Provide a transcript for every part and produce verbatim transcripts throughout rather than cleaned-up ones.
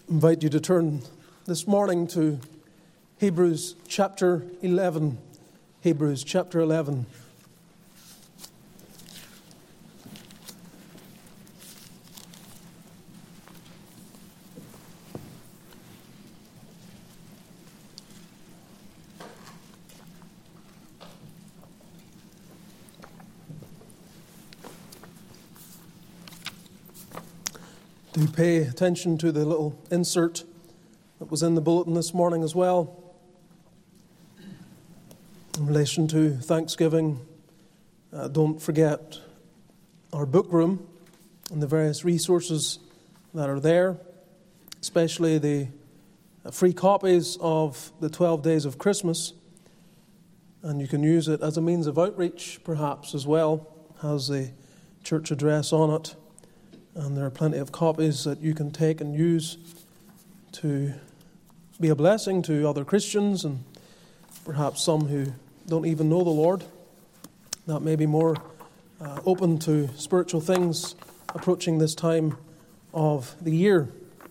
invite you to turn this morning to Hebrews chapter eleven. Hebrews chapter eleven. Do pay attention to the little insert that was in the bulletin this morning as well. In relation to Thanksgiving, uh, don't forget our book room and the various resources that are there, especially the free copies of the twelve Days of Christmas. And you can use it as a means of outreach, perhaps, as well, has the church address on it. And there are plenty of copies that you can take and use to be a blessing to other Christians and perhaps some who don't even know the Lord, that may be more uh, open to spiritual things approaching this time of the year.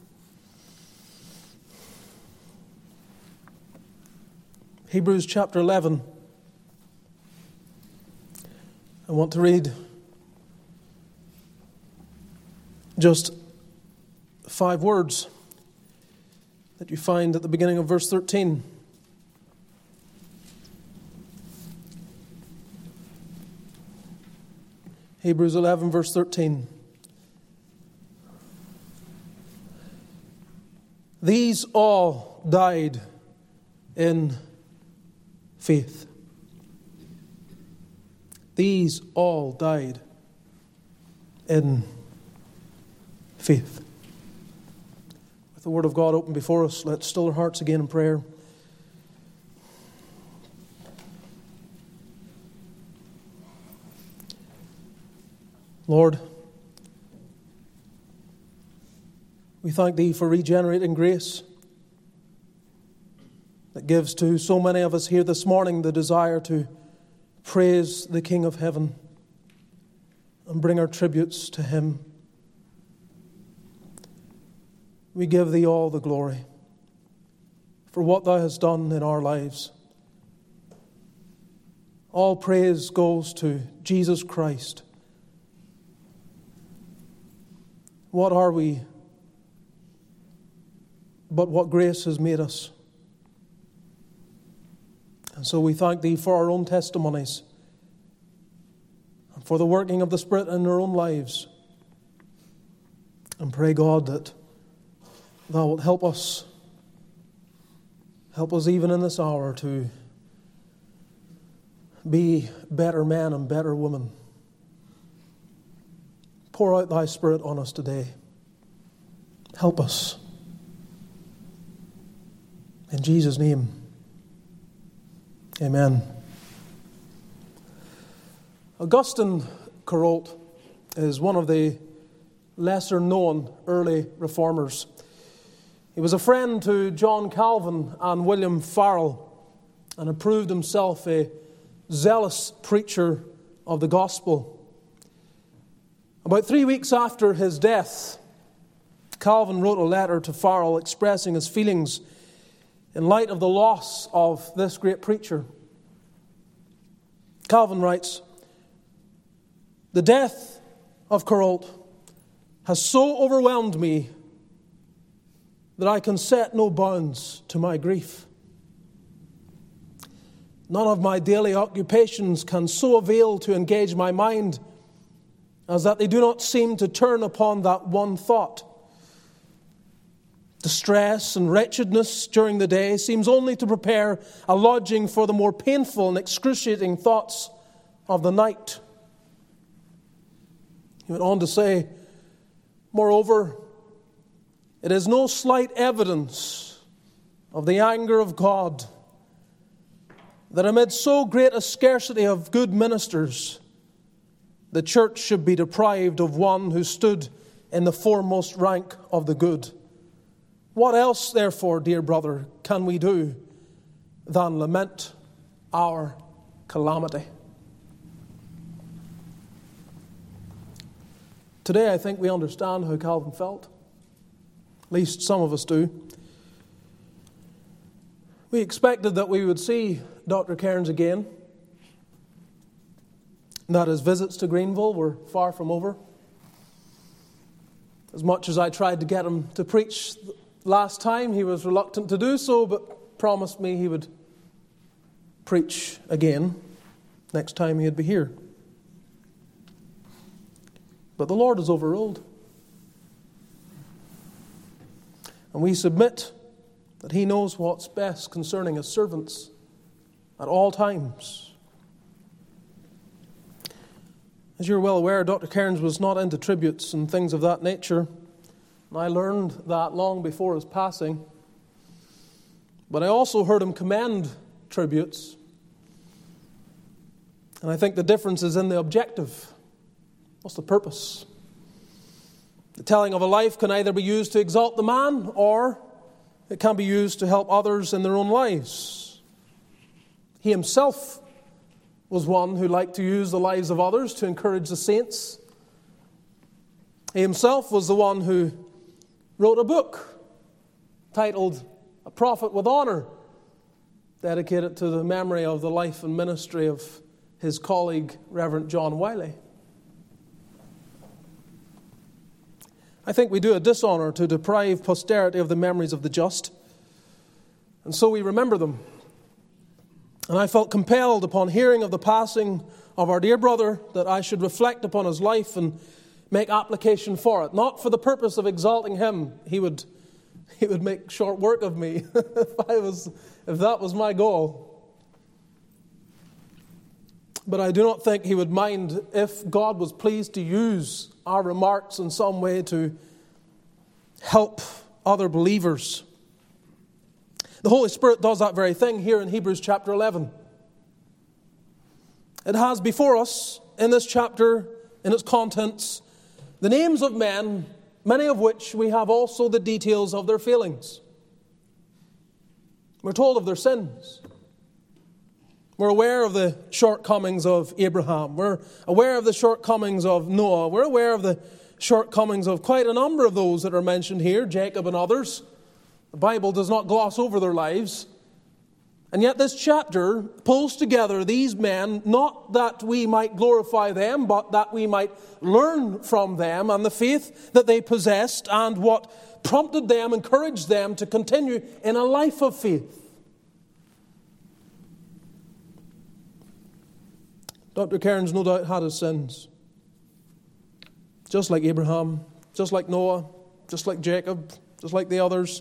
Hebrews chapter eleven. I want to read just five words that you find at the beginning of verse thirteen. Hebrews eleven, verse thirteen. These all died in faith. These all died in faith. With the Word of God open before us, let's still our hearts again in prayer. Lord, we thank Thee for regenerating grace that gives to so many of us here this morning the desire to praise the King of Heaven and bring our tributes to Him. We give Thee all the glory for what Thou hast done in our lives. All praise goes to Jesus Christ. What are we but what grace has made us? And so we thank Thee for our own testimonies and for the working of the Spirit in our own lives. And pray, God, that Thou wilt help us, help us even in this hour to be better men and better women. Pour out Thy Spirit on us today. Help us. In Jesus' name, amen. Augustine Carrault is one of the lesser-known early reformers. He was a friend to John Calvin and William Farel and had proved himself a zealous preacher of the gospel. About three weeks after his death, Calvin wrote a letter to Farel expressing his feelings in light of the loss of this great preacher. Calvin writes, "The death of Carrault has so overwhelmed me that I can set no bounds to my grief. None of my daily occupations can so avail to engage my mind as that they do not seem to turn upon that one thought. Distress and wretchedness during the day seems only to prepare a lodging for the more painful and excruciating thoughts of the night." He went on to say, "Moreover, it is no slight evidence of the anger of God that amid so great a scarcity of good ministers, the church should be deprived of one who stood in the foremost rank of the good. What else, therefore, dear brother, can we do than lament our calamity?" Today, I think we understand how Calvin felt. At least some of us do. We expected that we would see Doctor Cairns again, and that his visits to Greenville were far from over. As much as I tried to get him to preach last time, he was reluctant to do so, but promised me he would preach again next time he'd be here. But the Lord is overruled. And we submit that He knows what's best concerning His servants at all times. As you're well aware, Doctor Cairns was not into tributes and things of that nature. And I learned that long before his passing. But I also heard him commend tributes. And I think the difference is in the objective. What's the purpose? The telling of a life can either be used to exalt the man, or it can be used to help others in their own lives. He himself was one who liked to use the lives of others to encourage the saints. He himself was the one who wrote a book titled A Prophet with Honor, dedicated to the memory of the life and ministry of his colleague, Reverend John Wiley. I think we do a dishonor to deprive posterity of the memories of the just, and so we remember them. And I felt compelled upon hearing of the passing of our dear brother that I should reflect upon his life and make application for it. Not for the purpose of exalting him. He would, he would make short work of me if I was, if that was my goal. But I do not think he would mind if God was pleased to use our remarks in some way to help other believers. The Holy Spirit does that very thing here in Hebrews chapter eleven. It has before us, in this chapter, in its contents, the names of men, many of which we have also the details of their failings. We're told of their sins. We're aware of the shortcomings of Abraham. We're aware of the shortcomings of Noah. We're aware of the shortcomings of quite a number of those that are mentioned here, Jacob and others. The Bible does not gloss over their lives. And yet this chapter pulls together these men, not that we might glorify them, but that we might learn from them and the faith that they possessed and what prompted them, encouraged them to continue in a life of faith. Doctor Cairns no doubt had his sins. Just like Abraham, just like Noah, just like Jacob, just like the others.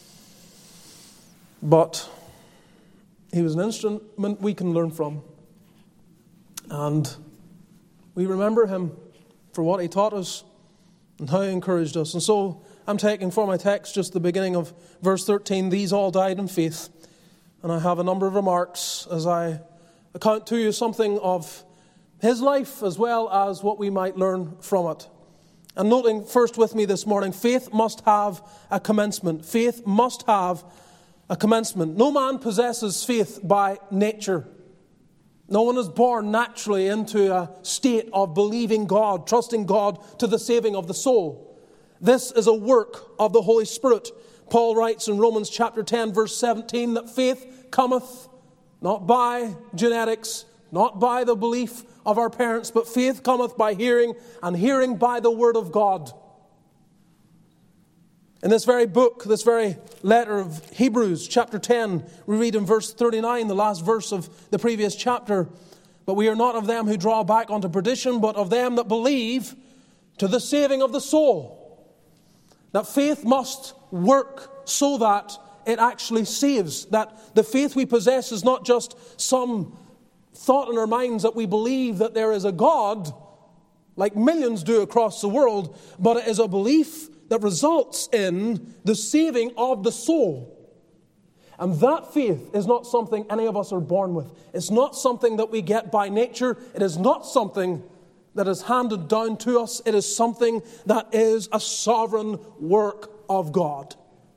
But he was an instrument we can learn from. And we remember him for what he taught us and how he encouraged us. And so I'm taking for my text just the beginning of verse thirteen. These all died in faith. And I have a number of remarks as I account to you something of his life as well as what we might learn from it. And noting first with me this morning, faith must have a commencement. Faith must have a commencement. No man possesses faith by nature. No one is born naturally into a state of believing God, trusting God to the saving of the soul. This is a work of the Holy Spirit. Paul writes in Romans chapter ten, verse seventeen, that faith cometh not by genetics, not by the belief of our parents, but faith cometh by hearing, and hearing by the word of God. In this very book, this very letter of Hebrews, chapter ten, we read in verse thirty-nine, the last verse of the previous chapter, but we are not of them who draw back unto perdition, but of them that believe to the saving of the soul. That faith must work so that it actually saves. That the faith we possess is not just some thought in our minds that we believe that there is a God, like millions do across the world, but it is a belief that results in the saving of the soul. And that faith is not something any of us are born with. It's not something that we get by nature. It is not something that is handed down to us. It is something that is a sovereign work of God.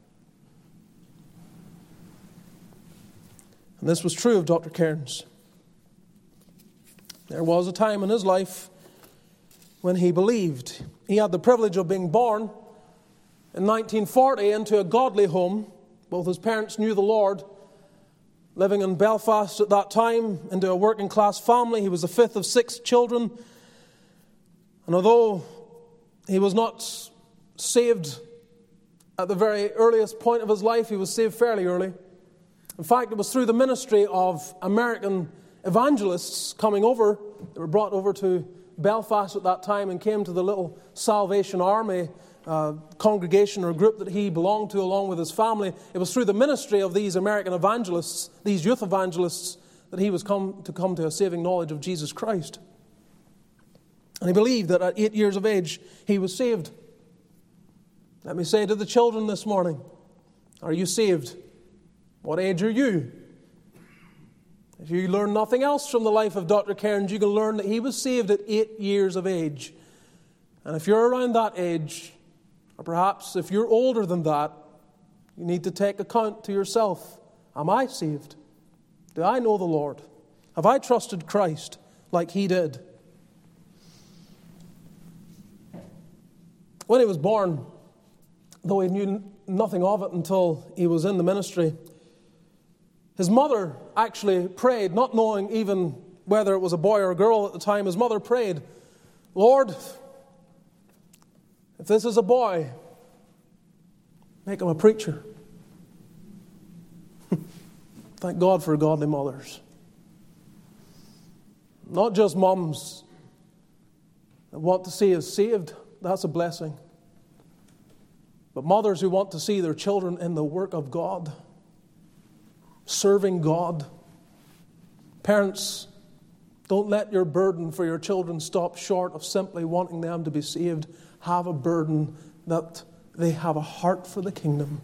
And this was true of Doctor Cairns. There was a time in his life when he believed. He had the privilege of being born in nineteen forty into a godly home. Both his parents knew the Lord. Living in Belfast at that time, into a working class family. He was the fifth of six children. And although he was not saved at the very earliest point of his life, he was saved fairly early. In fact, it was through the ministry of American evangelists coming over. They were brought over to Belfast at that time and came to the little Salvation Army uh, congregation or group that he belonged to along with his family. It was through the ministry of these American evangelists, these youth evangelists, that he was come to come to a saving knowledge of Jesus Christ. And he believed that at eight years of age, he was saved. Let me say to the children this morning, are you saved? What age are you? If you learn nothing else from the life of Doctor Cairns, you can learn that he was saved at eight years of age. And if you're around that age, or perhaps if you're older than that, you need to take account to yourself. Am I saved? Do I know the Lord? Have I trusted Christ like he did? When he was born, though he knew nothing of it until he was in the ministry, his mother actually prayed, not knowing even whether it was a boy or a girl at the time. His mother prayed, Lord, if this is a boy, make him a preacher. Thank God for godly mothers. Not just mums that want to see us saved. That's a blessing. But mothers who want to see their children in the work of God, serving God. Parents, don't let your burden for your children stop short of simply wanting them to be saved. Have a burden that they have a heart for the kingdom,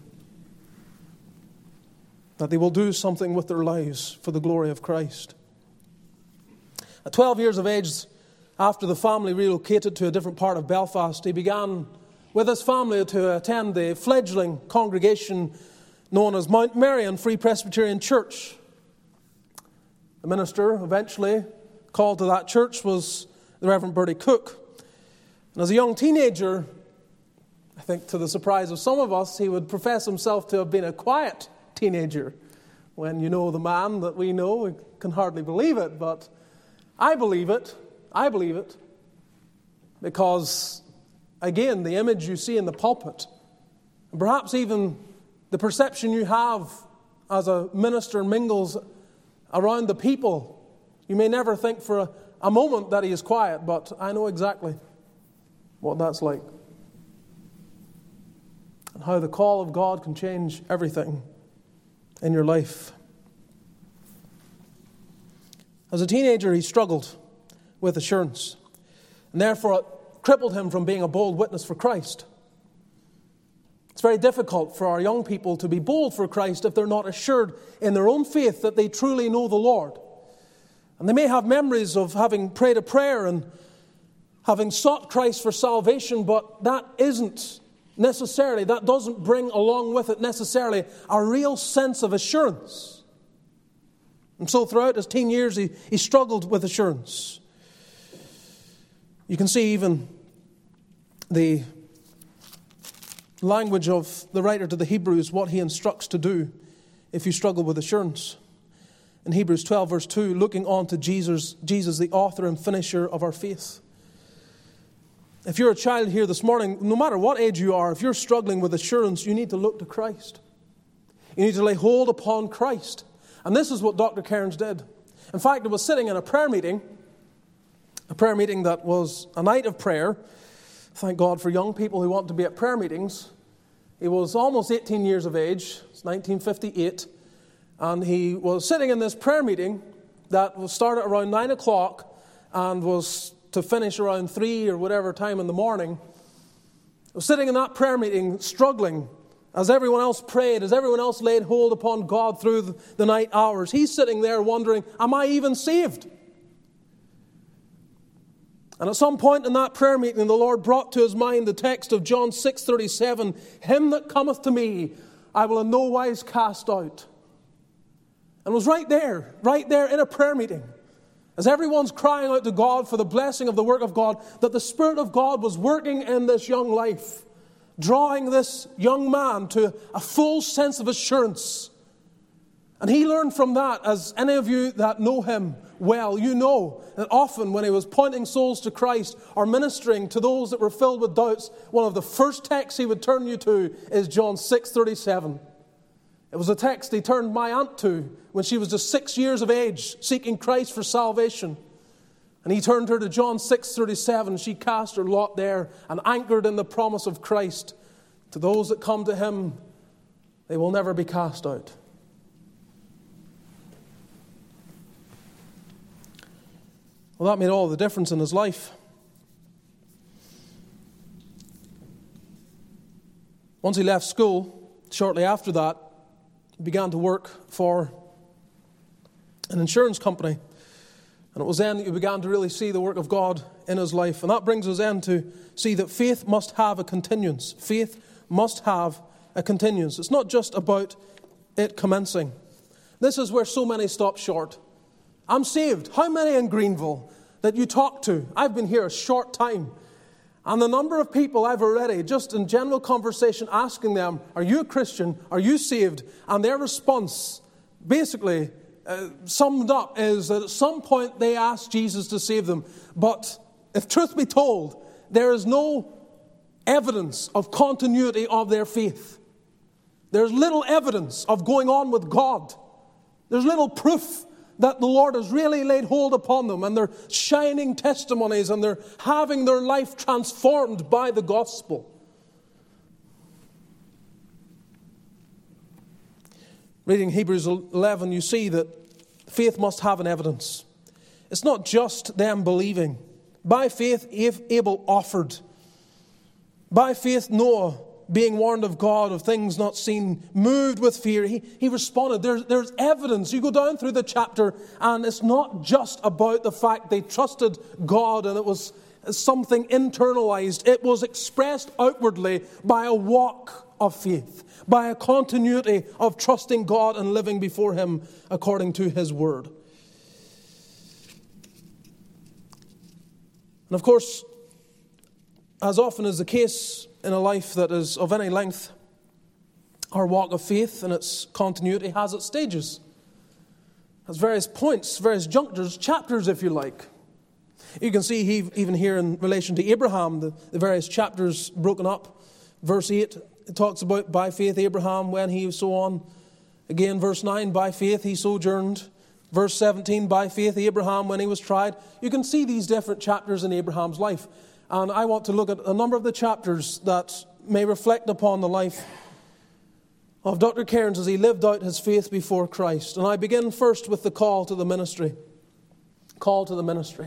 that they will do something with their lives for the glory of Christ. At twelve years of age, after the family relocated to a different part of Belfast, he began with his family to attend the fledgling congregation known as Mount Marion Free Presbyterian Church. The minister eventually called to that church was the Reverend Bertie Cook. And as a young teenager, I think to the surprise of some of us, he would profess himself to have been a quiet teenager. When you know the man that we know, we can hardly believe it, but I believe it. I believe it. Because, again, the image you see in the pulpit, and perhaps even the perception you have as a minister mingles around the people, you may never think for a, a moment that he is quiet, but I know exactly what that's like. And how the call of God can change everything in your life. As a teenager, he struggled with assurance, and therefore it crippled him from being a bold witness for Christ. It's very difficult for our young people to be bold for Christ if they're not assured in their own faith that they truly know the Lord. And they may have memories of having prayed a prayer and having sought Christ for salvation, but that isn't necessarily, that doesn't bring along with it necessarily a real sense of assurance. And so throughout his teen years, he, he struggled with assurance. You can see even the language of the writer to the Hebrews, what he instructs to do if you struggle with assurance. In Hebrews twelve, verse two, looking on to Jesus, Jesus, the author and finisher of our faith. If you're a child here this morning, no matter what age you are, if you're struggling with assurance, you need to look to Christ. You need to lay hold upon Christ. And this is what Doctor Cairns did. In fact, I was sitting in a prayer meeting, a prayer meeting that was a night of prayer. Thank God for young people who want to be at prayer meetings. He was almost eighteen years of age. It's nineteen fifty-eight. And he was sitting in this prayer meeting that was started around nine o'clock and was to finish around three or whatever time in the morning. I was sitting in that prayer meeting struggling as everyone else prayed, as everyone else laid hold upon God through the, the night hours. He's sitting there wondering, am I even saved? And at some point in that prayer meeting, the Lord brought to his mind the text of John six thirty-seven, him that cometh to me, I will in no wise cast out. And it was right there, right there in a prayer meeting, as everyone's crying out to God for the blessing of the work of God, that the Spirit of God was working in this young life. drawing this young man to a full sense of assurance. And he learned from that, as any of you that know him well, you know that often when he was pointing souls to Christ or ministering to those that were filled with doubts, one of the first texts he would turn you to is John six thirty-seven. It was a text he turned my aunt to when she was just six years of age, seeking Christ for salvation. And he turned her to John six thirty-seven. She cast her lot there and anchored in the promise of Christ. To those that come to him, they will never be cast out. Well, that made all the difference in his life. Once he left school, shortly after that, he began to work for an insurance company. And it was then that you began to really see the work of God in his life. And that brings us then to see that faith must have a continuance. Faith must have a continuance. It's not just about it commencing. This is where so many stop short. I'm saved. How many in Greenville that you talk to? I've been here a short time. And the number of people I've already, just in general conversation, asking them, are you a Christian? Are you saved? And their response, basically, uh, summed up, is that at some point they asked Jesus to save them. But if truth be told, there is no evidence of continuity of their faith. There's little evidence of going on with God. There's little proof that the Lord has really laid hold upon them, and they're shining testimonies, and they're having their life transformed by the gospel. Reading Hebrews eleven, you see that faith must have an evidence. It's not just them believing. By faith, Abel offered. By faith, Noah, being warned of God of things not seen, moved with fear, he, he responded. There's, there's evidence. You go down through the chapter, and it's not just about the fact they trusted God and it was something internalized. It was expressed outwardly by a walk of faith, by a continuity of trusting God and living before him according to his word. And of course, as often is the case in a life that is of any length, our walk of faith and its continuity has its stages. Has various points, various junctures, chapters if you like. You can see he, even here in relation to Abraham, the, the various chapters broken up. Verse eight, it talks about by faith Abraham when he so on. Again, verse nine, by faith he sojourned. Verse seventeen, by faith Abraham when he was tried. You can see these different chapters in Abraham's life. And I want to look at a number of the chapters that may reflect upon the life of Doctor Cairns as he lived out his faith before Christ. And I begin first with the call to the ministry. Call to the ministry.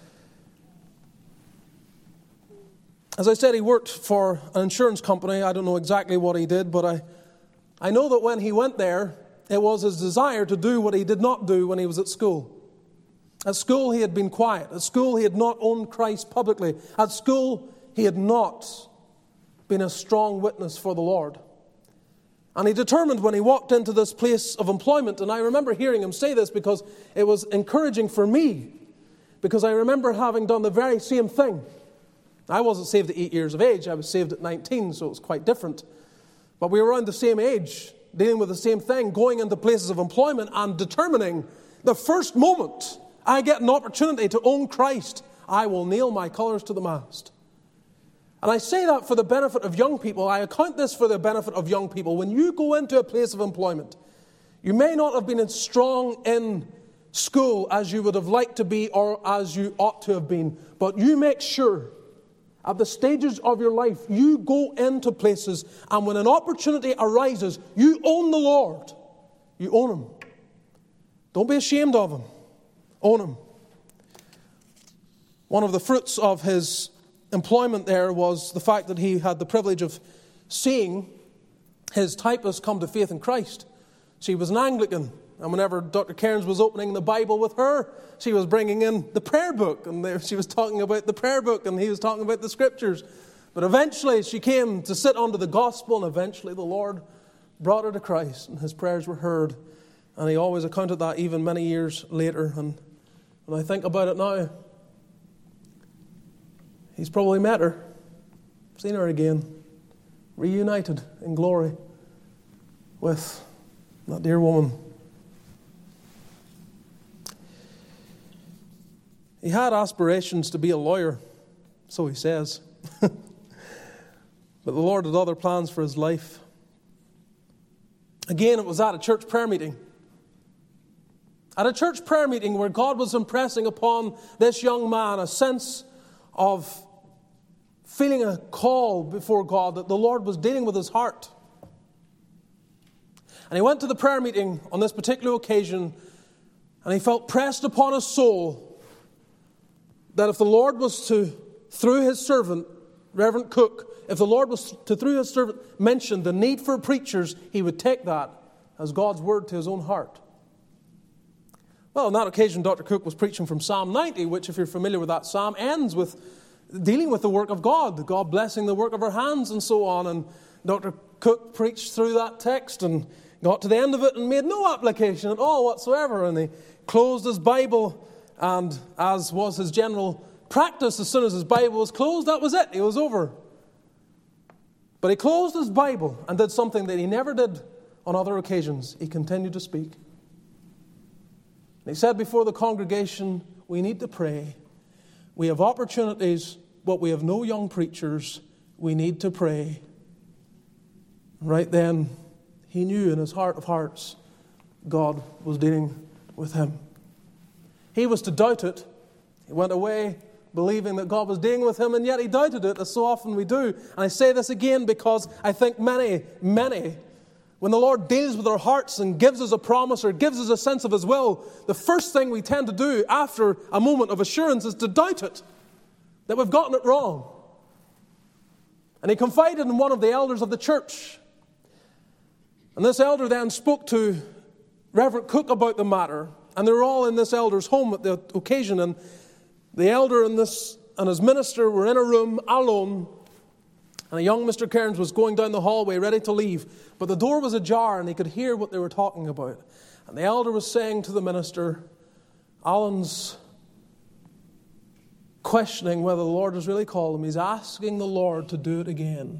As I said, he worked for an insurance company. I don't know exactly what he did, but I, I know that when he went there, it was his desire to do what he did not do when he was at school. At school, he had been quiet. At school, he had not owned Christ publicly. At school, he had not been a strong witness for the Lord. And he determined when he walked into this place of employment, and I remember hearing him say this because it was encouraging for me, because I remember having done the very same thing. I wasn't saved at eight years of age. I was saved at nineteen, so it was quite different. But we were around the same age, dealing with the same thing, going into places of employment and determining the first moment I get an opportunity to own Christ, I will nail my colours to the mast. And I say that for the benefit of young people. I account this for the benefit of young people. When you go into a place of employment, you may not have been as strong in school as you would have liked to be or as you ought to have been, but you make sure at the stages of your life, you go into places, and when an opportunity arises, you own the Lord. You own Him. Don't be ashamed of Him. Own Him. One of the fruits of his employment there was the fact that he had the privilege of seeing his typist come to faith in Christ. She was an Anglican, and whenever Doctor Cairns was opening the Bible with her, she was bringing in the prayer book, and there she was talking about the prayer book, and he was talking about the Scriptures. But eventually she came to sit under the gospel, and eventually the Lord brought her to Christ, and his prayers were heard. And he always accounted that even many years later. And when I think about it now, he's probably met her, seen her again, reunited in glory with that dear woman. He had aspirations to be a lawyer, so he says. But the Lord had other plans for his life. Again, it was at a church prayer meeting. At a church prayer meeting where God was impressing upon this young man a sense of feeling a call before God, that the Lord was dealing with his heart. And he went to the prayer meeting on this particular occasion, and he felt pressed upon his soul that if the Lord was to, through his servant, Reverend Cook, if the Lord was to, through his servant, mention the need for preachers, he would take that as God's word to his own heart. Well, on that occasion, Doctor Cook was preaching from Psalm ninety, which, if you're familiar with that psalm, ends with dealing with the work of God, God blessing the work of our hands and so on. And Doctor Cook preached through that text and got to the end of it and made no application at all whatsoever. And he closed his Bible, and as was his general practice, as soon as his Bible was closed, that was it. It was over. But he closed his Bible and did something that he never did on other occasions. He continued to speak. And he said before the congregation, we need to pray. We have opportunities, but we have no young preachers. We need to pray. Right then, he knew in his heart of hearts, God was dealing with him. He was to doubt it. He went away believing that God was dealing with him, and yet he doubted it, as so often we do. And I say this again because I think many, many, when the Lord deals with our hearts and gives us a promise or gives us a sense of his will, the first thing we tend to do after a moment of assurance is to doubt it, that we've gotten it wrong. And he confided in one of the elders of the church. And this elder then spoke to Reverend Cook about the matter. And they were all in this elder's home at the occasion. And the elder and this and his minister were in a room alone. And a young Mister Cairns was going down the hallway ready to leave. But the door was ajar and he could hear what they were talking about. And the elder was saying to the minister, Alan's questioning whether the Lord has really called him. He's asking the Lord to do it again.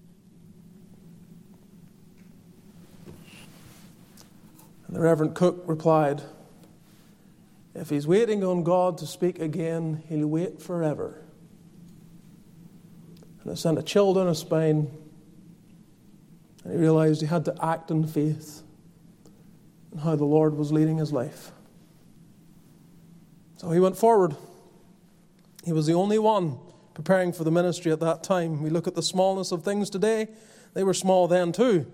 And the Reverend Cook replied, if he's waiting on God to speak again, he'll wait forever. And it sent a chill down his spine. And he realized he had to act in faith and how the Lord was leading his life. So he went forward. He was the only one preparing for the ministry at that time. We look at the smallness of things today. They were small then too.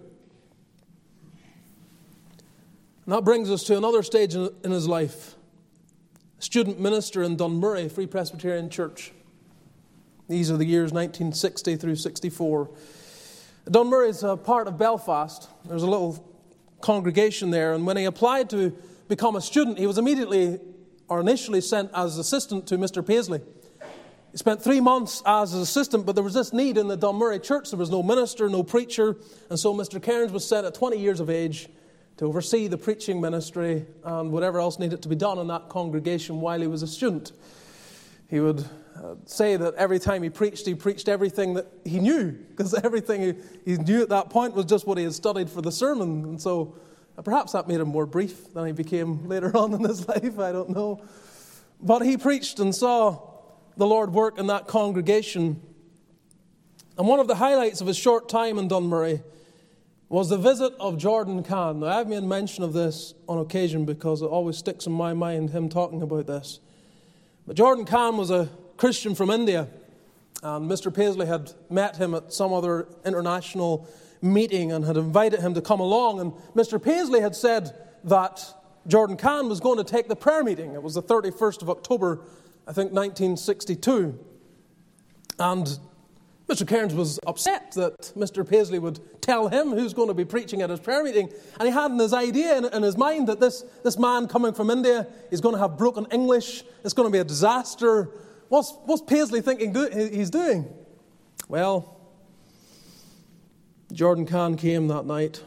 And that brings us to another stage in his life. Student minister in Dunmurry Free Presbyterian Church. These are the years nineteen sixty through sixty-four. Dunmurry is a part of Belfast. There's a little congregation there, and when he applied to become a student, he was immediately or initially sent as assistant to Mister Paisley. He spent three months as his assistant, but there was this need in the Dunmurry church. There was no minister, no preacher, and so Mister Cairns was sent at twenty years of age to oversee the preaching ministry and whatever else needed to be done in that congregation while he was a student. He would uh, say that every time he preached, he preached everything that he knew, because everything he, he knew at that point was just what he had studied for the sermon. And so uh, perhaps that made him more brief than he became later on in his life, I don't know. But he preached and saw the Lord work in that congregation. And one of the highlights of his short time in Dunmurry was the visit of Jordan Khan. Now, I've made mention of this on occasion because it always sticks in my mind, him talking about this. But Jordan Khan was a Christian from India, and Mister Paisley had met him at some other international meeting and had invited him to come along. And Mister Paisley had said that Jordan Khan was going to take the prayer meeting. It was the thirty-first of October, I think, nineteen sixty-two. And Mister Cairns was upset that Mister Paisley would tell him who's going to be preaching at his prayer meeting. And he had in his idea, in, in his mind, that this, this man coming from India is going to have broken English. It's going to be a disaster. What's, what's Paisley thinking do, he's doing? Well, Jordan Khan came that night.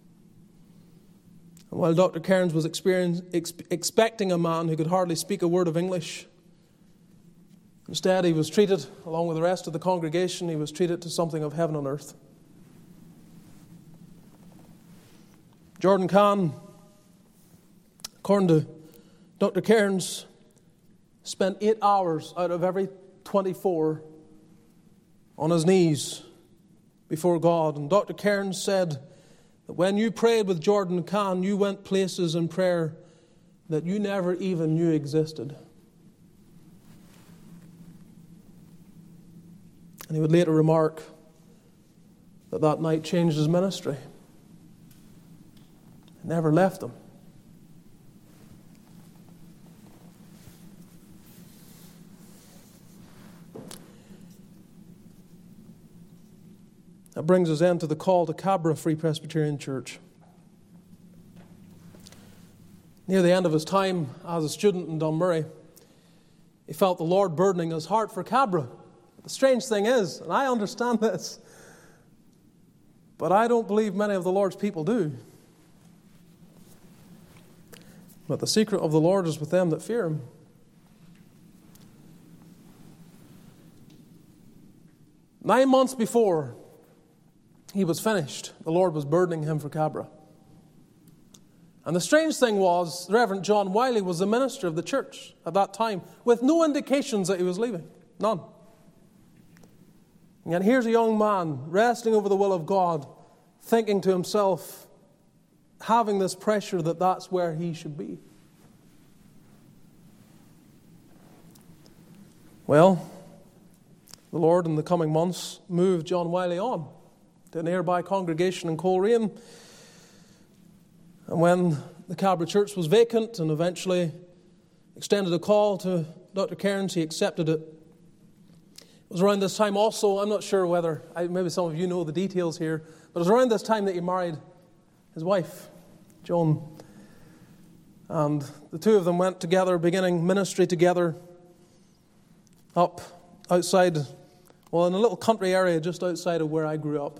And while Doctor Cairns was ex- expecting a man who could hardly speak a word of English, instead, he was treated, along with the rest of the congregation, he was treated to something of heaven on earth. Jordan Kahn, according to Doctor Cairns, spent eight hours out of every twenty-four on his knees before God. And Doctor Cairns said that when you prayed with Jordan Kahn, you went places in prayer that you never even knew existed. And he would later remark that that night changed his ministry. It never left him. That brings us then to the call to Cabra Free Presbyterian Church. Near the end of his time as a student in Dunmurry, he felt the Lord burdening his heart for Cabra. The strange thing is, and I understand this, but I don't believe many of the Lord's people do. But the secret of the Lord is with them that fear Him. Nine months before he was finished, the Lord was burdening him for Cabra. And the strange thing was, the Reverend John Wiley was the minister of the church at that time, with no indications that he was leaving. None. And yet here's a young man wrestling over the will of God, thinking to himself, having this pressure that that's where he should be. Well, the Lord in the coming months moved John Wiley on to a nearby congregation in Coleraine. And when the Cabra church was vacant and eventually extended a call to Doctor Cairns, he accepted it. It was around this time also, I'm not sure whether, maybe some of you know the details here, but it was around this time that he married his wife, Joan. And the two of them went together, beginning ministry together up outside, well, in a little country area just outside of where I grew up.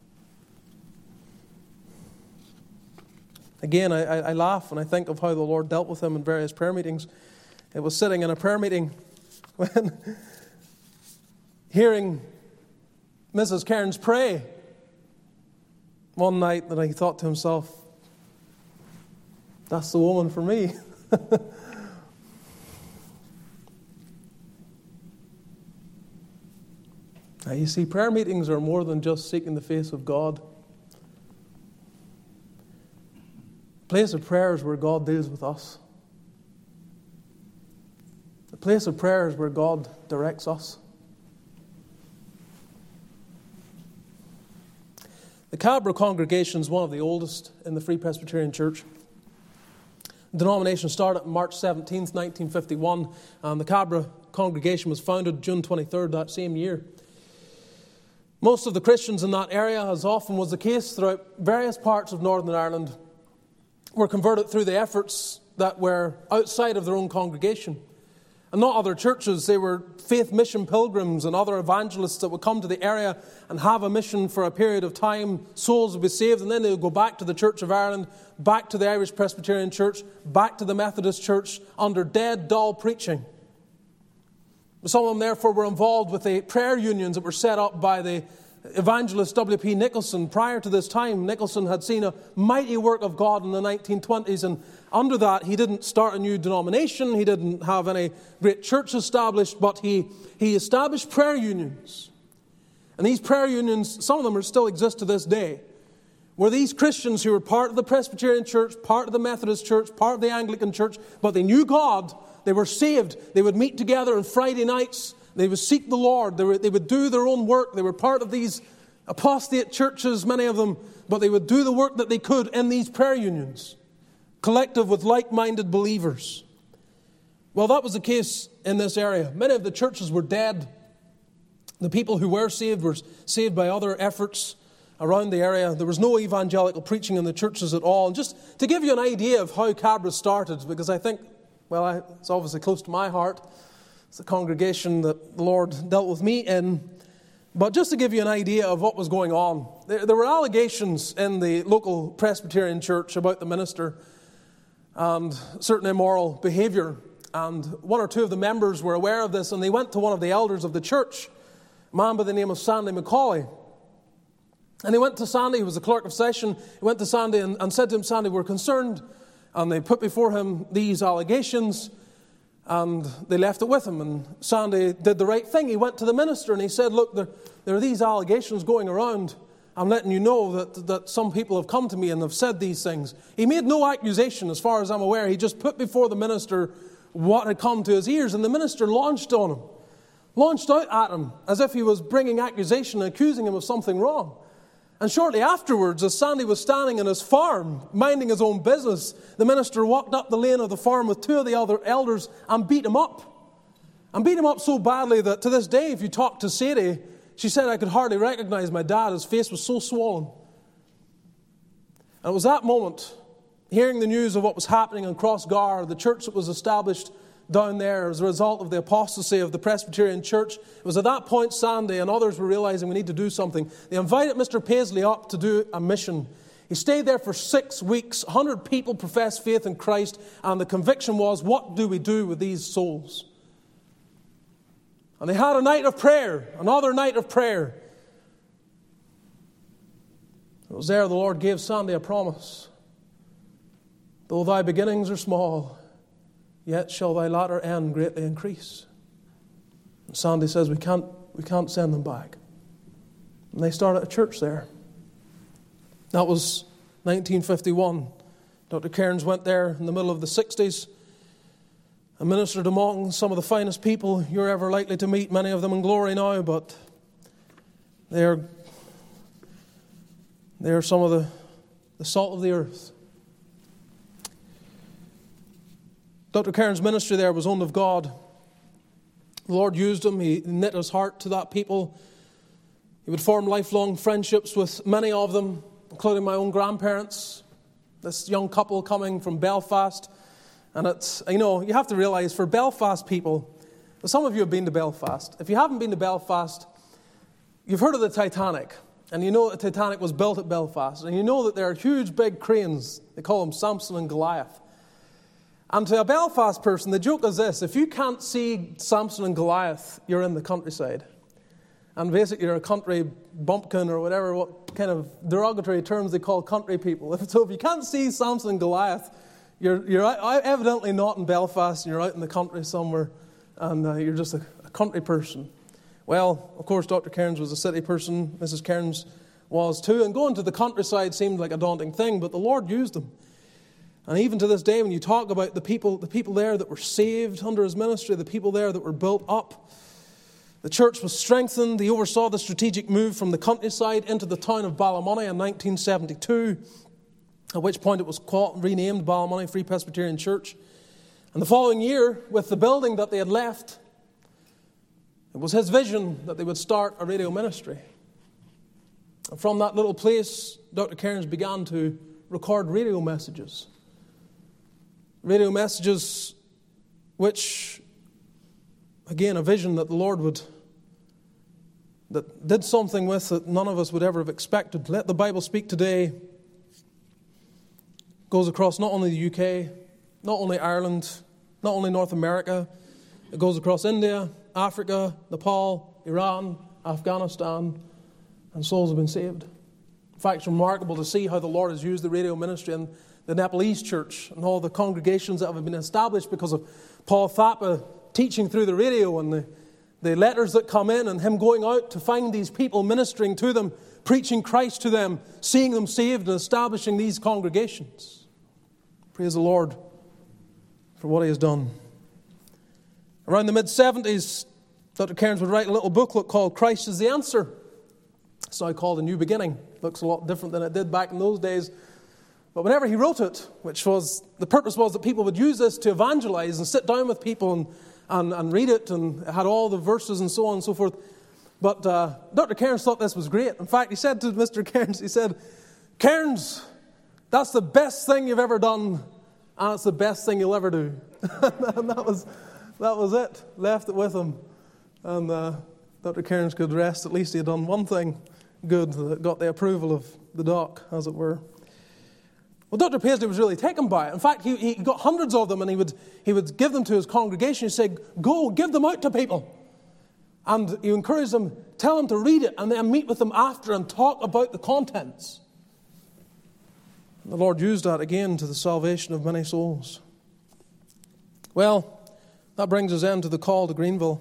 Again, I, I laugh when I think of how the Lord dealt with him in various prayer meetings. It was sitting in a prayer meeting when hearing Missus Cairns pray one night that he thought to himself, that's the woman for me. Now you see, prayer meetings are more than just seeking the face of God. The place of prayer is where God deals with us. The place of prayer is where God directs us. The Cabra congregation is one of the oldest in the Free Presbyterian Church. The denomination started March seventeenth, nineteen fifty-one, and the Cabra congregation was founded June twenty-third that same year. Most of the Christians in that area, as often was the case throughout various parts of Northern Ireland, were converted through the efforts that were outside of their own congregation. And not other churches. They were faith mission pilgrims and other evangelists that would come to the area and have a mission for a period of time. Souls would be saved, and then they would go back to the Church of Ireland, back to the Irish Presbyterian Church, back to the Methodist Church under dead, dull preaching. Some of them, therefore, were involved with the prayer unions that were set up by the evangelist W P Nicholson. Prior to this time, Nicholson had seen a mighty work of God in the nineteen twenties, and under that, he didn't start a new denomination, he didn't have any great church established, but he, he established prayer unions. And these prayer unions, some of them are still exist to this day, were these Christians who were part of the Presbyterian Church, part of the Methodist Church, part of the Anglican Church, but they knew God, they were saved, they would meet together on Friday nights, they would seek the Lord, they, were, they would do their own work, they were part of these apostate churches, many of them, but they would do the work that they could in these prayer unions, collective with like-minded believers. Well, that was the case in this area. Many of the churches were dead. The people who were saved were saved by other efforts around the area. There was no evangelical preaching in the churches at all. And just to give you an idea of how Cabra started, because I think, well, I, it's obviously close to my heart. It's the congregation that the Lord dealt with me in. But just to give you an idea of what was going on, there, there were allegations in the local Presbyterian church about the minister and certain immoral behavior. And one or two of the members were aware of this, and they went to one of the elders of the church, a man by the name of Sandy McCauley. And he went to Sandy, who was the clerk of session. He went to Sandy and, and said to him, Sandy, we're concerned. And they put before him these allegations, and they left it with him. And Sandy did the right thing. He went to the minister and he said, look, there, there are these allegations going around. I'm letting you know that, that some people have come to me and have said these things. He made no accusation as far as I'm aware. He just put before the minister what had come to his ears. And the minister launched on him, launched out at him as if he was bringing accusation and accusing him of something wrong. And shortly afterwards, as Sandy was standing in his farm, minding his own business, the minister walked up the lane of the farm with two of the other elders and beat him up. And beat him up so badly that to this day, if you talk to Sadie, she said, I could hardly recognize my dad. His face was so swollen. And it was that moment, hearing the news of what was happening in Crossgar, the church that was established down there as a result of the apostasy of the Presbyterian Church. It was at that point Sandy and others were realizing we need to do something. They invited Mister Paisley up to do a mission. He stayed there for six weeks. one hundred people professed faith in Christ, and the conviction was, what do we do with these souls? And they had a night of prayer, another night of prayer. It was there the Lord gave Sandy a promise. Though thy beginnings are small, yet shall thy latter end greatly increase. And Sandy says, we can't, we can't send them back. And they started a church there. That was nineteen fifty-one. Doctor Cairns went there in the middle of the sixties and ministered among some of the finest people you're ever likely to meet, many of them in glory now, but they're, they're some of the, the salt of the earth. Doctor Cairns' ministry there was owned of God. The Lord used him. He knit his heart to that people. He would form lifelong friendships with many of them, including my own grandparents. This young couple coming from Belfast. And it's, you know, you have to realize for Belfast people, some of you have been to Belfast. If you haven't been to Belfast, you've heard of the Titanic. And you know that the Titanic was built at Belfast. And you know that there are huge big cranes. They call them Samson and Goliath. And to a Belfast person, the joke is this: if you can't see Samson and Goliath, you're in the countryside. And basically you're a country bumpkin or whatever, what kind of derogatory terms they call country people. So if you can't see Samson and Goliath, you're, you're evidently not in Belfast and you're out in the country somewhere and uh, you're just a, a country person. Well, of course, Doctor Cairns was a city person. Missus Cairns was too. And going to the countryside seemed like a daunting thing, but the Lord used him. And even to this day, when you talk about the people, the people there that were saved under his ministry, the people there that were built up, the church was strengthened. He oversaw the strategic move from the countryside into the town of Ballymoney in nineteen seventy-two, at which point it was called, renamed Ballymoney Free Presbyterian Church. And the following year, with the building that they had left, it was his vision that they would start a radio ministry. And from that little place, Doctor Cairns began to record radio messages. Radio messages which, again, a vision that the Lord would, that did something with that none of us would ever have expected. Let the Bible Speak Today goes across not only the U K, not only Ireland, not only North America, it goes across India, Africa, Nepal, Iran, Afghanistan, and souls have been saved. In fact, it's remarkable to see how the Lord has used the radio ministry and the Nepalese church and all the congregations that have been established because of Paul Thapa teaching through the radio and the, the letters that come in and him going out to find these people, ministering to them, preaching Christ to them, seeing them saved and establishing these congregations. Praise the Lord for what he has done. Around the mid-seventies, Doctor Cairns would write a little booklet called Christ is the Answer. It's now called A New Beginning. Looks a lot different than it did back in those days. But whenever he wrote it, which was, the purpose was that people would use this to evangelize and sit down with people and, and, and read it, and it had all the verses and so on and so forth. But uh, Doctor Cairns thought this was great. In fact, he said to Mister Cairns, he said, Cairns, that's the best thing you've ever done, and it's the best thing you'll ever do. And that was, that was it. Left it with him. And uh, Doctor Cairns could rest. At least he had done one thing good that got the approval of the doc, as it were. Well, Doctor Paisley was really taken by it. In fact, he, he got hundreds of them and he would, he would give them to his congregation. He'd say, go, give them out to people. And you encourage them, tell them to read it, and then meet with them after and talk about the contents. And the Lord used that again to the salvation of many souls. Well, that brings us then to the call to Greenville.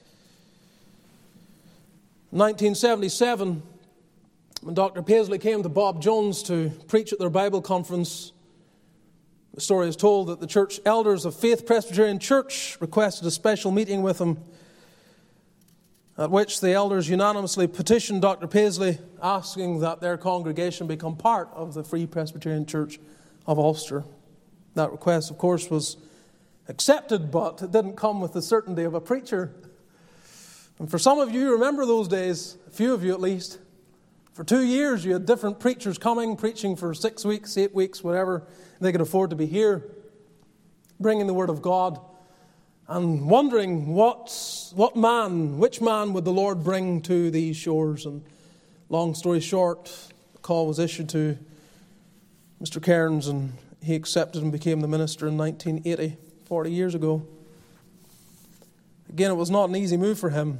In nineteen seventy-seven, when Doctor Paisley came to Bob Jones to preach at their Bible conference, the story is told that the church elders of Faith Presbyterian Church requested a special meeting with him, at which the elders unanimously petitioned Doctor Paisley, asking that their congregation become part of the Free Presbyterian Church of Ulster. That request, of course, was accepted, but it didn't come with the certainty of a preacher. And for some of you, remember those days, a few of you at least. For two years, you had different preachers coming, preaching for six weeks, eight weeks, whatever they could afford to be here, bringing the Word of God, and wondering what, what man, which man would the Lord bring to these shores. And long story short, the call was issued to Mister Cairns, and he accepted and became the minister in nineteen eighty, forty years ago. Again, it was not an easy move for him.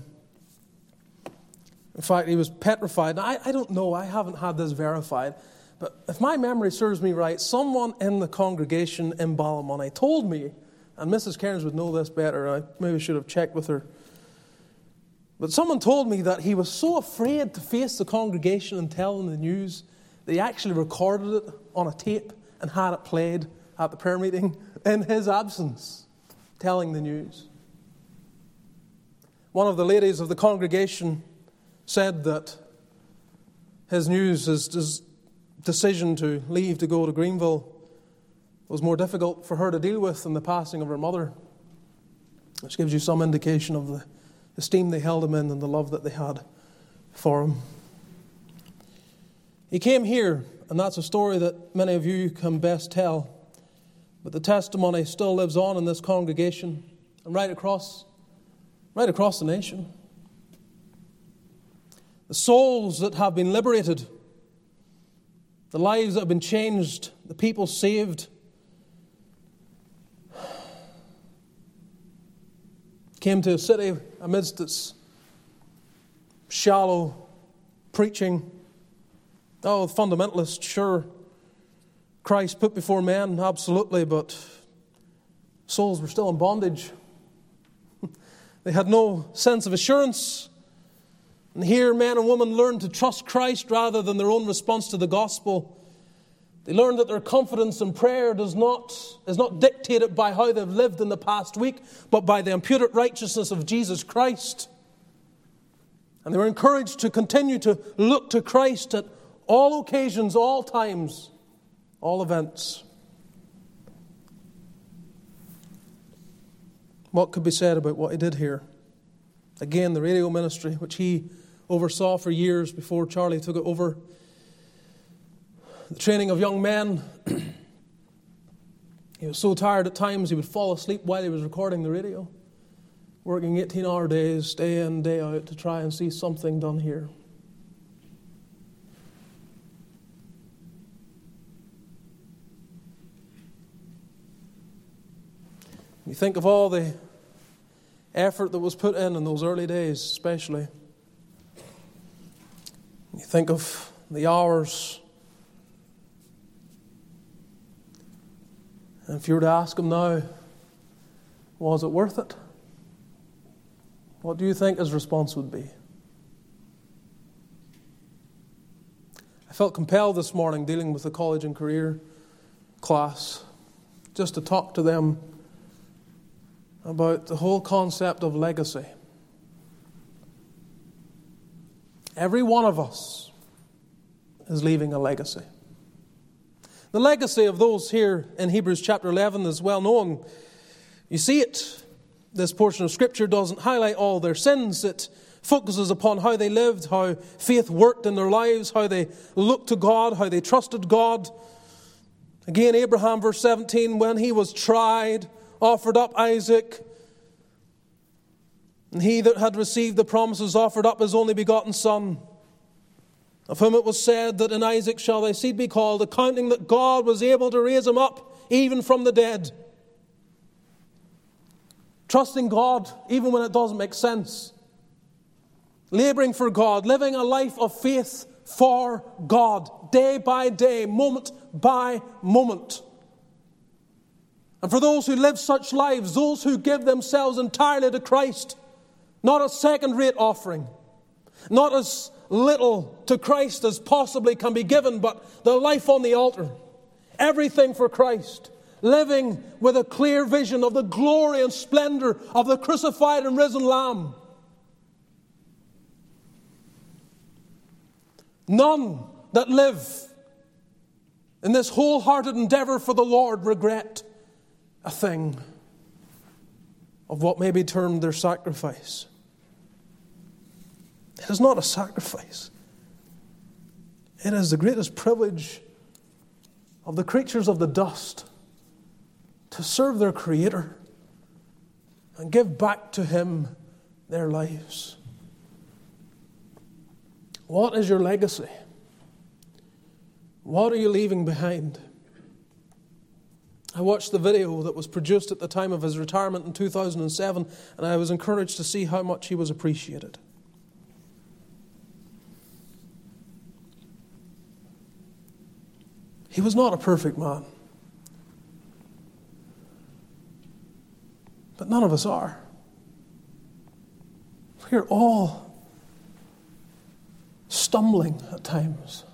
In fact, he was petrified. Now, I, I don't know, I haven't had this verified, but if my memory serves me right, someone in the congregation in Ballymoney told me, and Missus Cairns would know this better, I maybe should have checked with her, but someone told me that he was so afraid to face the congregation and tell them the news that he actually recorded it on a tape and had it played at the prayer meeting in his absence, telling the news. One of the ladies of the congregation said that his news, his, his decision to leave to go to Greenville, was more difficult for her to deal with than the passing of her mother, which gives you some indication of the esteem they held him in and the love that they had for him. He came here, and that's a story that many of you can best tell, but the testimony still lives on in this congregation and right across, right across the nation. The souls that have been liberated, the lives that have been changed, the people saved, came to a city amidst its shallow preaching. Oh, the fundamentalists, sure. Christ put before men, absolutely, but souls were still in bondage. They had no sense of assurance. And here men and women learned to trust Christ rather than their own response to the gospel. They learned that their confidence in prayer does not, is not dictated by how they've lived in the past week, but by the imputed righteousness of Jesus Christ. And they were encouraged to continue to look to Christ at all occasions, all times, all events. What could be said about what he did here? Again, the radio ministry, which he oversaw for years before Charlie took it over. The training of young men. He was so tired at times he would fall asleep while he was recording the radio, working eighteen-hour days, day in, day out, to try and see something done here. You think of all the effort that was put in in those early days, especially. You think of the hours. And if you were to ask him now, was it worth it? What do you think his response would be? I felt compelled this morning, dealing with the college and career class, just to talk to them about the whole concept of legacy. Every one of us is leaving a legacy. The legacy of those here in Hebrews chapter eleven is well known. You see it. This portion of Scripture doesn't highlight all their sins. It focuses upon how they lived, how faith worked in their lives, how they looked to God, how they trusted God. Again, Abraham, verse seventeen, when he was tried, offered up Isaac. And he that had received the promises offered up his only begotten son, of whom it was said that in Isaac shall thy seed be called, accounting that God was able to raise him up even from the dead. Trusting God even when it doesn't make sense. laboring for God, living a life of faith for God, day by day, moment by moment. And for those who live such lives, those who give themselves entirely to Christ, not a second-rate offering, not as little to Christ as possibly can be given, but their life on the altar, everything for Christ, living with a clear vision of the glory and splendor of the crucified and risen Lamb. None that live in this wholehearted endeavor for the Lord regret a thing of what may be termed their sacrifice. It is not a sacrifice. It is the greatest privilege of the creatures of the dust to serve their Creator and give back to Him their lives. What is your legacy? What are you leaving behind? I watched the video that was produced at the time of his retirement in two thousand seven, and I was encouraged to see how much he was appreciated. He was not a perfect man. But none of us are. We are all stumbling at times.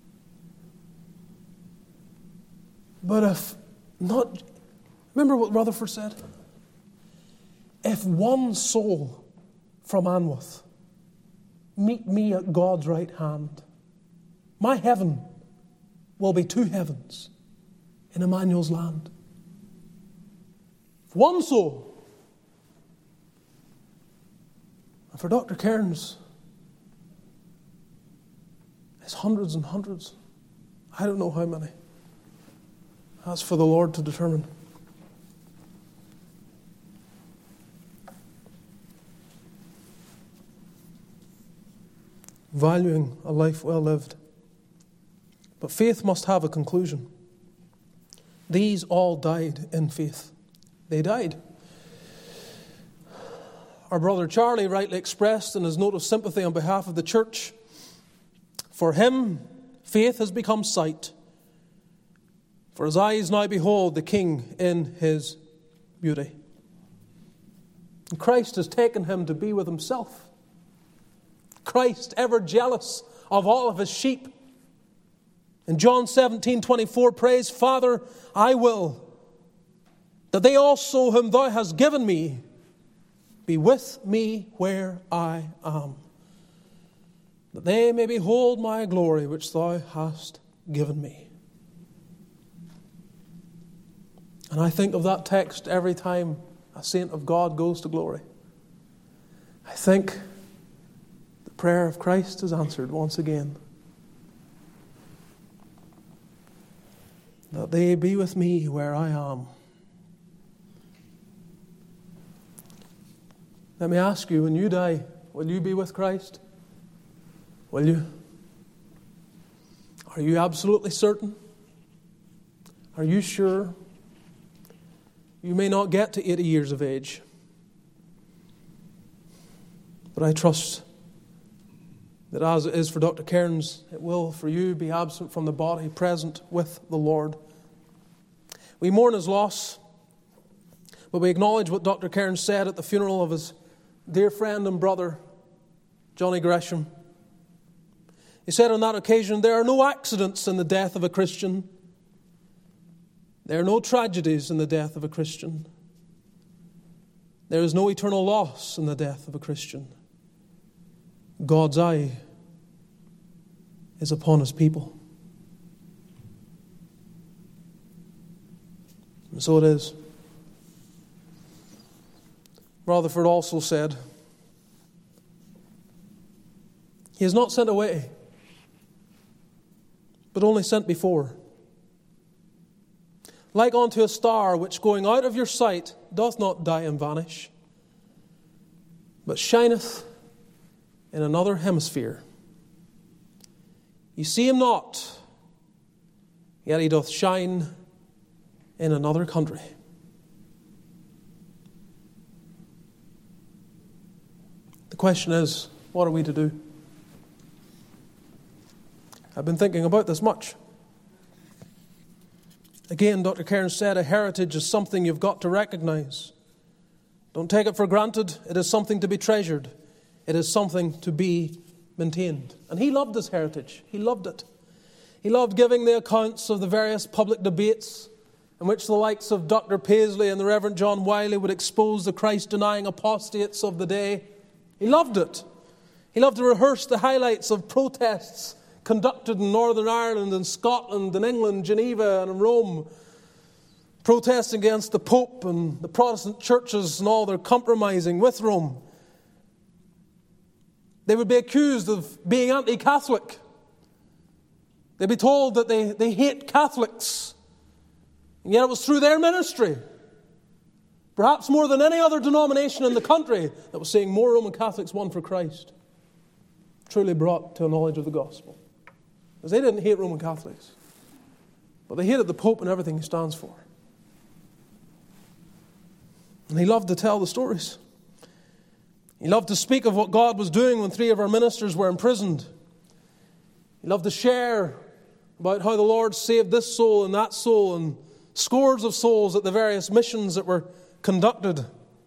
But if not, remember what Rutherford said? If one soul from Anwoth meet me at God's right hand, my heaven will be two heavens in Emmanuel's land. If one soul. And for Doctor Cairns, it's hundreds and hundreds. I don't know how many. That's for the Lord to determine. Valuing a life well lived. But faith must have a conclusion. These all died in faith. They died. Our brother Charlie rightly expressed in his note of sympathy on behalf of the church, for him, faith has become sight. For his eyes now behold the King in his beauty. And Christ has taken him to be with himself. Christ, ever jealous of all of his sheep. In John seventeen twenty-four, prays, Father, I will that they also whom thou hast given me be with me where I am, that they may behold my glory which thou hast given me. And I think of that text every time a saint of God goes to glory. I think the prayer of Christ is answered once again. That they be with me where I am. Let me ask you, when you die, will you be with Christ? Will you? Are you absolutely certain? Are you sure? You may not get to eighty years of age. But I trust that as it is for Doctor Cairns, it will for you be absent from the body, present with the Lord. We mourn his loss, but we acknowledge what Doctor Cairns said at the funeral of his dear friend and brother, Johnny Gresham. He said on that occasion, there are no accidents in the death of a Christian. There are no tragedies in the death of a Christian. There is no eternal loss in the death of a Christian. God's eye is upon his people. And so it is. Rutherford also said, he is not sent away, but only sent before. Like unto a star which going out of your sight doth not die and vanish, but shineth in another hemisphere. You see him not, yet he doth shine in another country. The question is, What are we to do? I've been thinking about this much. Again, Doctor Cairns said, a heritage is something you've got to recognize. Don't take it for granted. It is something to be treasured. It is something to be maintained. And he loved his heritage. He loved it. He loved giving the accounts of the various public debates in which the likes of Doctor Paisley and the Reverend John Wiley would expose the Christ-denying apostates of the day. He loved it. He loved to rehearse the highlights of protests conducted in Northern Ireland and Scotland and England, Geneva and Rome, protesting against the Pope and the Protestant churches and all their compromising with Rome. They would be accused of being anti-Catholic. They'd be told that they, they hate Catholics. And yet it was through their ministry, perhaps more than any other denomination in the country, that was seeing more Roman Catholics won for Christ, truly brought to a knowledge of the gospel. Because they didn't hate Roman Catholics, but they hated the Pope and everything he stands for. And he loved to tell the stories. He loved to speak of what God was doing when three of our ministers were imprisoned. He loved to share about how the Lord saved this soul and that soul and scores of souls at the various missions that were conducted.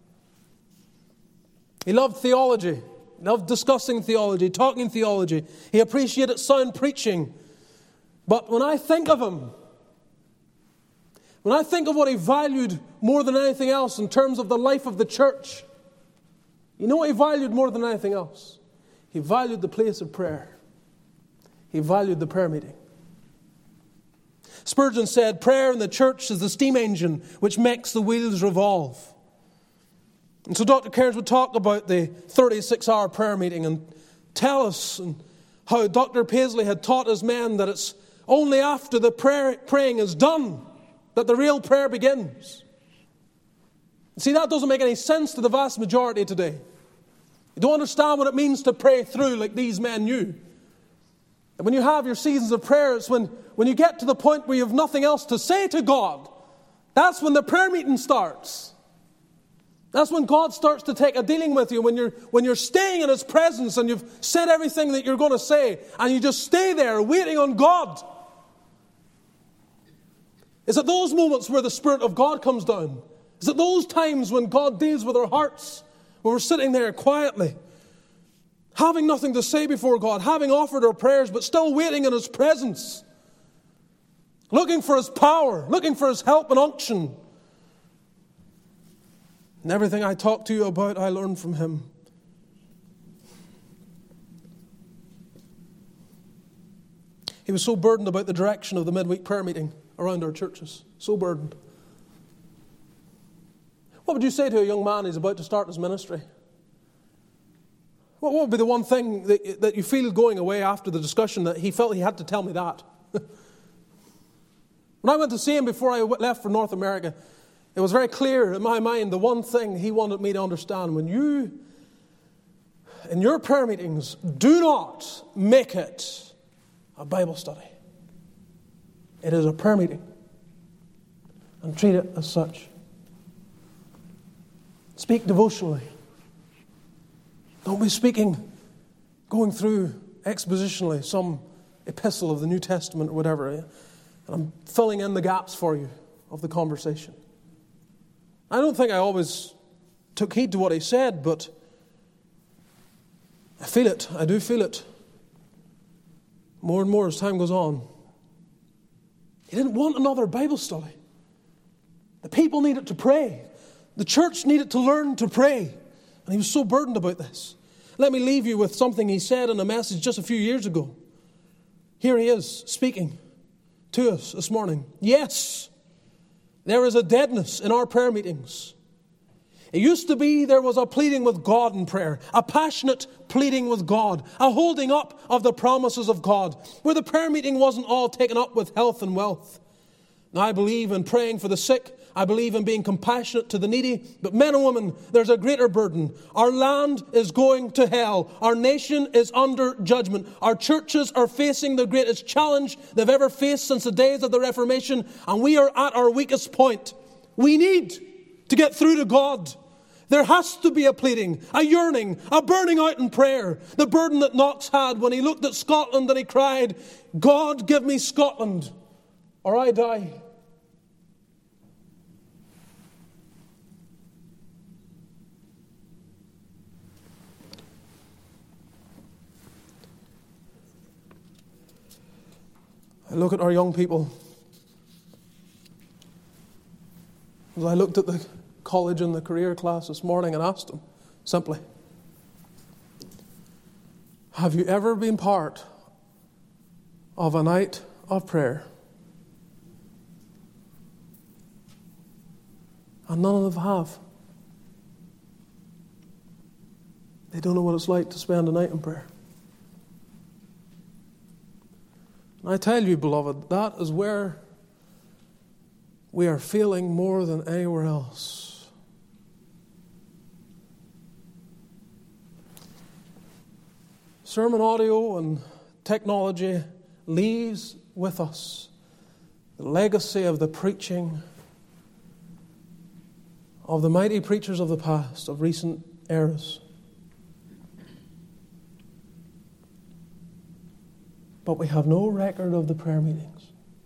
He loved theology. He loved discussing theology, talking theology. He appreciated sound preaching. But when I think of him, when I think of what he valued more than anything else in terms of the life of the church, you know what he valued more than anything else? He valued the place of prayer. He valued the prayer meeting. Spurgeon said, prayer in the church is the steam engine which makes the wheels revolve. And so Doctor Cairns would talk about the thirty-six hour prayer meeting and tell us and how Doctor Paisley had taught his men that it's only after the prayer, praying is done that the real prayer begins. See, that doesn't make any sense to the vast majority today. You don't understand what it means to pray through like these men knew. And when you have your seasons of prayer, it's when, when you get to the point where you have nothing else to say to God, that's when the prayer meeting starts. That's when God starts to take a dealing with you, when you're, when you're staying in His presence and you've said everything that you're going to say, and you just stay there waiting on God. It's at those moments where the Spirit of God comes down. It's at those times when God deals with our hearts, when we're sitting there quietly, having nothing to say before God, having offered our prayers, but still waiting in His presence, looking for His power, looking for His help and unction. And everything I talk to you about, I learned from Him. He was so burdened about the direction of the midweek prayer meeting around our churches. So burdened. What would you say to a young man who's about to start his ministry? What would be the one thing that, that you feel going away after the discussion that he felt he had to tell me that? When I went to see him before I left for North America, it was very clear in my mind the one thing he wanted me to understand. When you, in your prayer meetings, do not make it a Bible study. It is a prayer meeting. And treat it as such. Speak devotionally. Don't be speaking, going through expositionally some epistle of the New Testament or whatever. And I'm filling in the gaps for you of the conversation. I don't think I always took heed to what he said, but I feel it. I do feel it. More and more as time goes on. He didn't want another Bible study. The people needed to pray. The church needed to learn to pray. And he was so burdened about this. Let me leave you with something he said in a message just a few years ago. Here he is speaking to us this morning. Yes, there is a deadness in our prayer meetings. It used to be there was a pleading with God in prayer, a passionate pleading with God, a holding up of the promises of God, where the prayer meeting wasn't all taken up with health and wealth. Now, I believe in praying for the sick. I believe in being compassionate to the needy. But men and women, there's a greater burden. Our land is going to hell. Our nation is under judgment. Our churches are facing the greatest challenge they've ever faced since the days of the Reformation. And we are at our weakest point. We need to get through to God. There has to be a pleading, a yearning, a burning out in prayer. The burden that Knox had when he looked at Scotland and he cried, God, give me Scotland, or I die. I look at our young people. As I looked at the college and the career class this morning and asked them simply, have you ever been part of a night of prayer? And none of them have. They don't know what it's like to spend a night in prayer. And I tell you, beloved, that is where we are failing more than anywhere else. Sermon audio and technology leaves with us the legacy of the preaching of the mighty preachers of the past, of recent eras. But we have no record of the prayer meetings.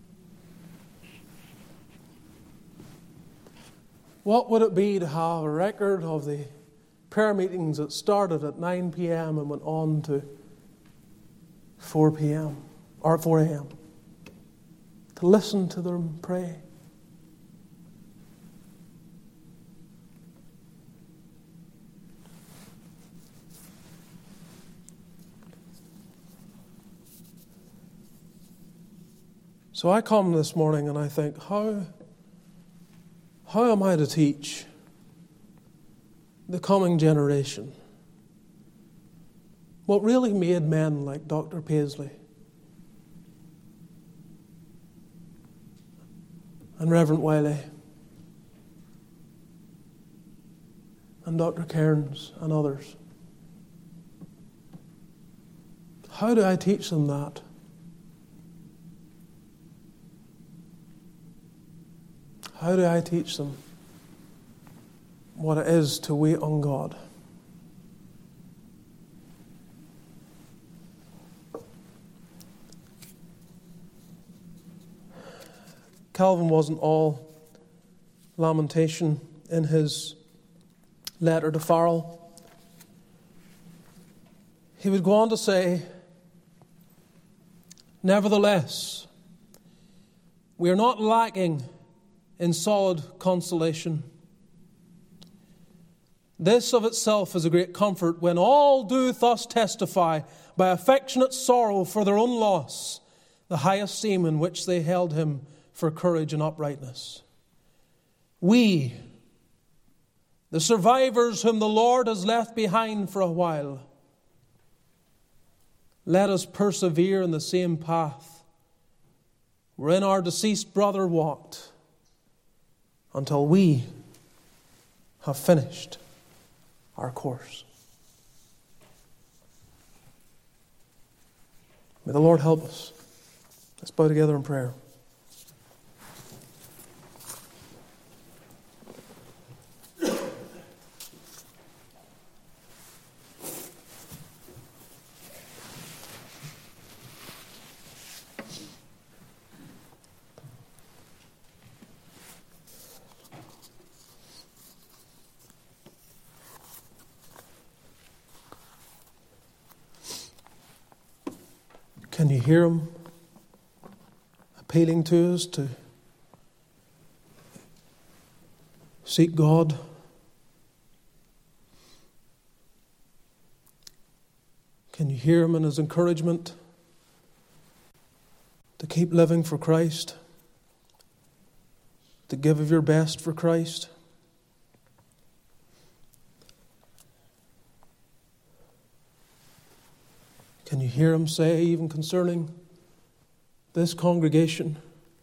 What would it be to have a record of the prayer meetings that started at nine p.m. and went on to four p.m. or four a.m. to listen to them pray? So I come this morning and I think, how, how am I to teach the coming generation what really made men like Doctor Paisley and Reverend Wiley and Doctor Cairns and others? How do I teach them that? How do I teach them what it is to wait on God? Calvin wasn't all lamentation in his letter to Farrell. He would go on to say, nevertheless, we are not lacking in solid consolation. This of itself is a great comfort, when all do thus testify by affectionate sorrow for their own loss, the high esteem in which they held him for courage and uprightness. We, the survivors whom the Lord has left behind for a while, let us persevere in the same path wherein our deceased brother walked, until we have finished our course. May the Lord help us. Let's bow together in prayer. Can you hear him appealing to us to seek God? Can you hear him in his encouragement to keep living for Christ, to give of your best for Christ? Can you hear him say, even concerning this congregation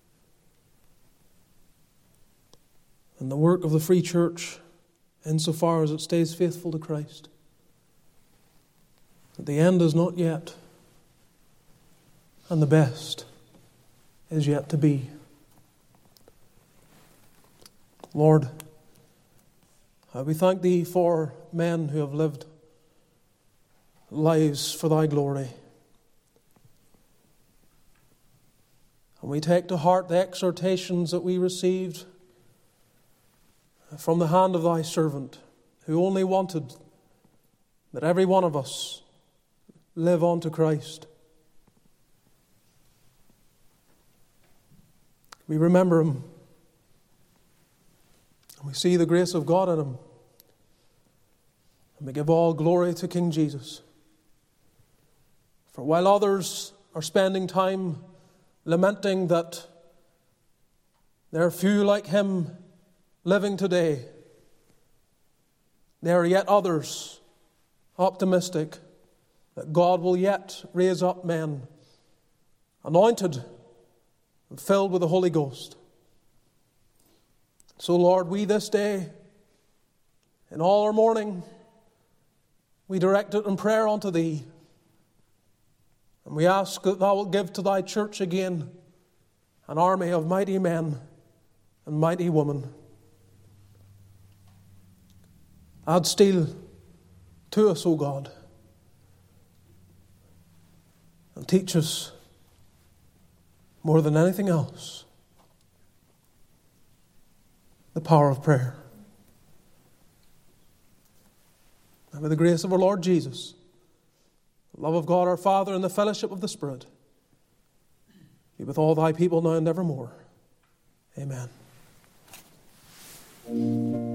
and the work of the Free Church, insofar as it stays faithful to Christ, that the end is not yet, and the best is yet to be? Lord, I Uh, we thank Thee for men who have lived lives for Thy glory. And we take to heart the exhortations that we received from the hand of Thy servant, who only wanted that every one of us live unto Christ. We remember him, and we see the grace of God in him, and we give all glory to King Jesus. For while others are spending time lamenting that there are few like him living today, there are yet others optimistic that God will yet raise up men anointed and filled with the Holy Ghost. So, Lord, we this day, in all our mourning, we direct it in prayer unto Thee. And we ask that Thou wilt give to Thy church again an army of mighty men and mighty women. Add steel to us, O God, and teach us more than anything else the power of prayer. And by the grace of our Lord Jesus, the love of God our Father, and the fellowship of the Spirit be with all Thy people now and evermore. Amen.